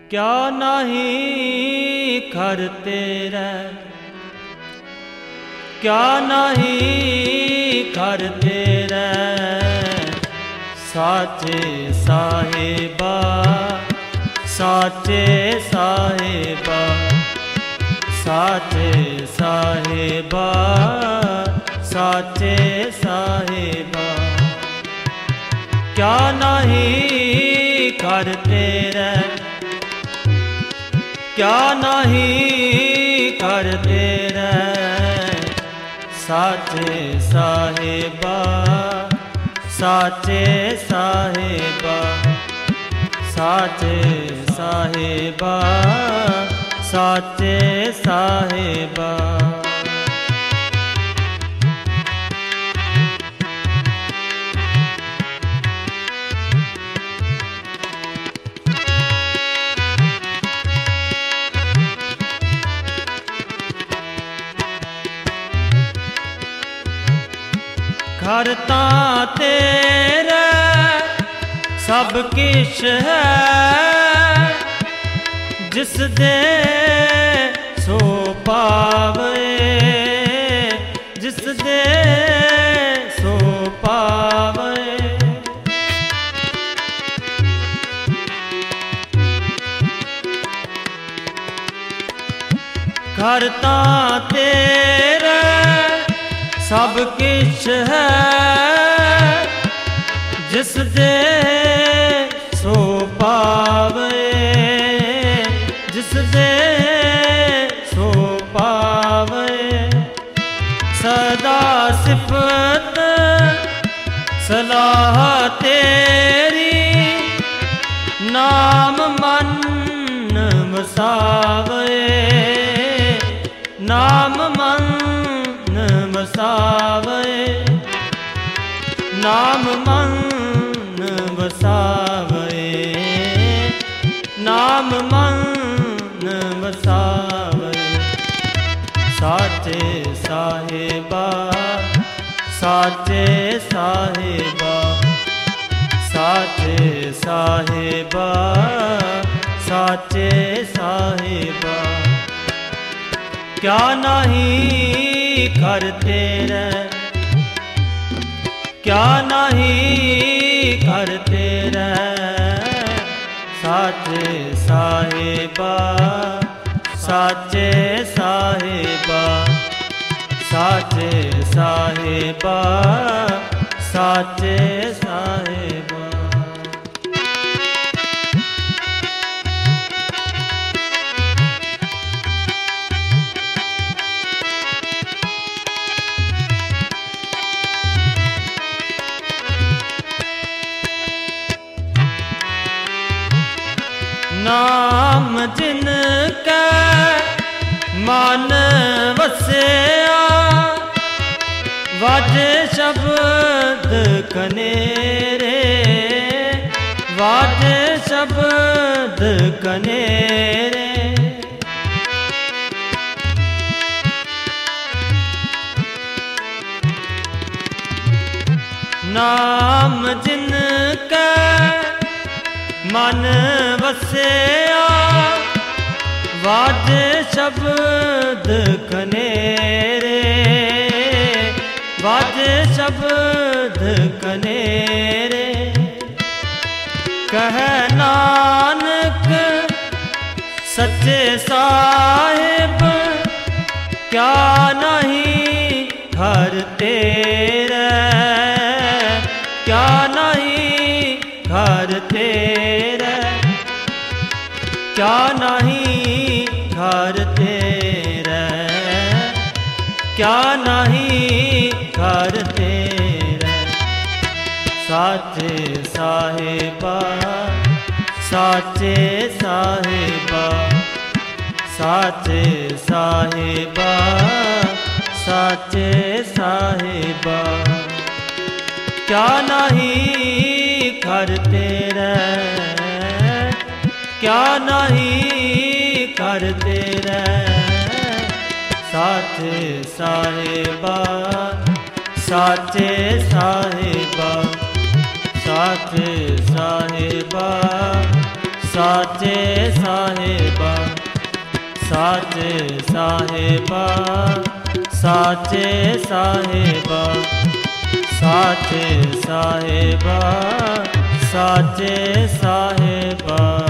क्या नहीं कर तेरे, क्या नहीं कर तेरे, साचे साहिबा, साचे साहिबा, साचे साहिबा, साचे साहिबा। क्या नहीं कर तेरे, क्या नहीं कर तेरे, साचे साहिबा, साचे साहिबा, साचे साहिबा, साचे साहिबा। घर तां तेरे सब किश है, जिस दे सो पावे, जिस दे सो पावे। घर तां तेरे सब किश है, जिस दे सो पावे, जिस दे सो पावे। सदा सिफत सलाह तेरी, नाम मन वसावे, नाम मन वसावे, नाम मन वसावे, नाम मन वसावे। साचे साहिबा, साचे साहिबा, साचे साहिबा, साचे साहिबा। क्या नहीं कर तेरे, क्या नहीं कर तेरे, साचे साहिबा, साचे साहिबा, साचे साहिबा, साचे साहिबा। नाम जिनका मन वसया, वाजे शब्द कनेरे, वाजे शब्द कनेरे। नाम जिनका मन वसया, वाजे शब्द कनेरे, वाजे शब्द कनेरे। कह नानक सच्चे साहिब, क्या नहीं घर तेरे, क्या नहीं घर तेरे, क्या नहीं घर तेरे, क्या नहीं घर तेरे। साचे साहिबा, साचे साहिबा, साचे साहिबा, साचे साहिबा। क्या नहीं कर तेरे, क्या नहीं कर तेरे, साचे साहिबा, साचे साहिबा, साचे साहिबा, ਸਾਚੇ ਸਾਹਿਬਾ, ਸਾਚੇ ਸਾਹਿਬਾ, ਸਾਚੇ ਸਾਹਿਬਾ, ਸਾਚੇ ਸਾਹਿਬਾ, ਸਾਚੇ ਸਾਹਿਬਾ।